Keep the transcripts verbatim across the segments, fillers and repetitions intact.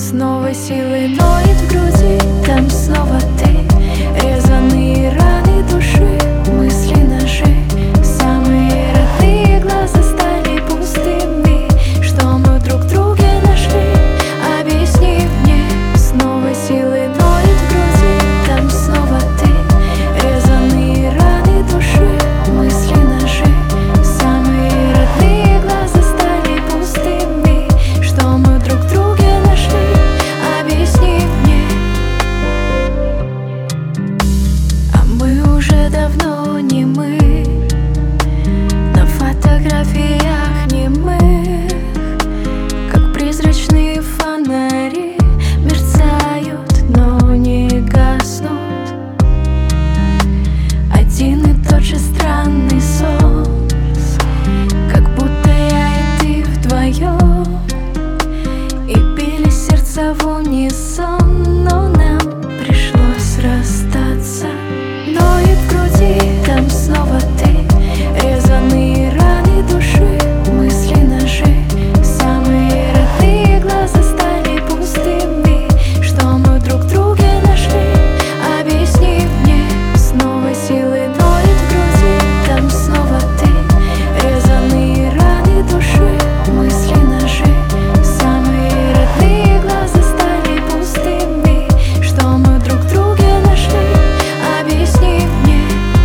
Снова силой ноет в груди, там снова ты. Резаные раны души, мысли ножи. Самые родные глаза стали пустыми. Что мы друг в друге нашли? Объясни мне. Снова силой ноет в груди, там снова ты. Резаные раны души, мысли ножи. Самые родные глаза стали пустыми. Что мы друг в друге нашли? Объясни мне. А мы уже давно не мы, на фотографиях не мы. Как призрачные фонари мерцают, но не гаснут. Один и тот же странный сон, как будто я и ты вдвоем. И били сердца в унисон, но нам пришлось расстаться. Ноет в груди, там снова ты. Резаные раны души, мысли ножи. Самые родные глаза стали пустыми. Что мы друг в друге нашли? Объясни мне. Снова силой ноет в груди, там снова ты. Резаные раны души, мысли ножи. Самые родные глаза стали пустыми. Что мы друг в друге нашли? Объясни мне.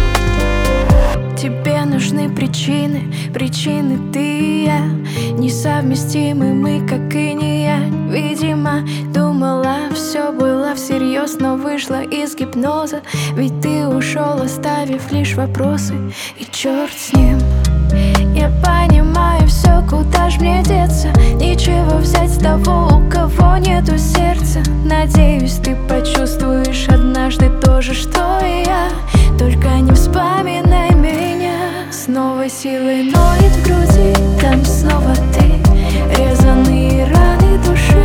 Тебе нужны причины, причины ты и я. Несовместимы мы, как и не я. Видимо, думала, все было всерьез, но вышла из гипноза. Ведь ты ушел, оставив лишь вопросы. И черт с ним. Я понимаю все, куда ж мне деться. Ничего взять с того, у кого нету сердца. Надеюсь, ты почувствуешь однажды то же, что и я. Только не вспоминай меня. Снова силой ноет в груди, там снова ты. Резаные раны души,